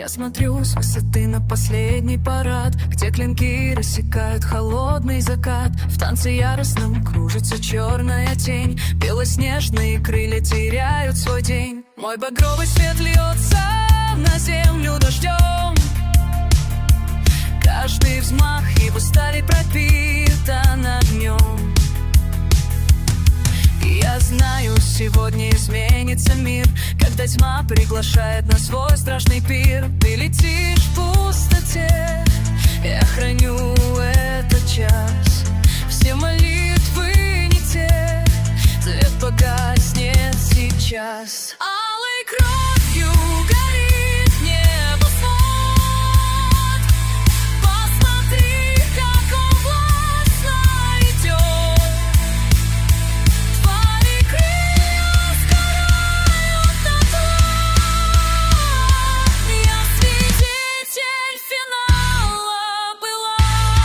Я смотрю с высоты на последний парад, где клинки рассекают холодный закат. В танце яростном кружится черная тень, белоснежные крылья теряют свой день. Мой багровый свет льется на землю дождем. Каждый взмах его стали пропитан огнем. Я знаю, сегодня изменится мир, когда тьма приглашает на свой страшный пир. Ты летишь в пустоте, я храню этот час. Все молитвы не те, свет погаснет сейчас. Алой кровью горит небосвод. Посмотри, как он властно идет. Твои крылья сгорают дотла. Я свидетель финала была.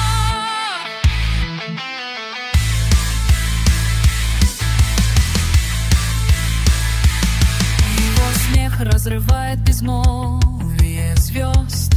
Его смех разрывает безмолвие звезд.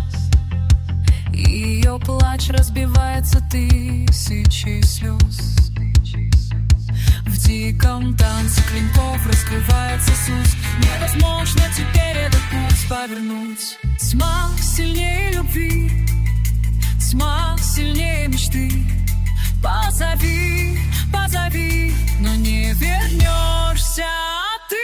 Ее плач разбивается тысячи слез. В диком танце клинков раскрывается суть. Невозможно теперь этот путь повернуть. Тьма сильнее любви, тьма сильнее мечты. Позови, позови, но не вернешься ты.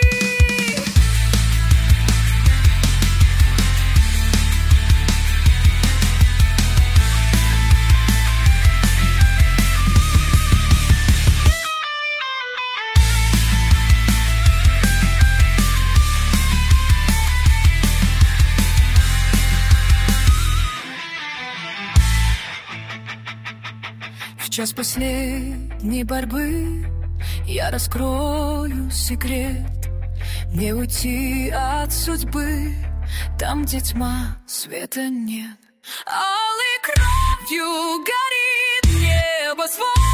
В час последней борьбы я раскрою секрет. Не уйти от судьбы, там, где тьма, света нет. Алой кровью горит небосвод.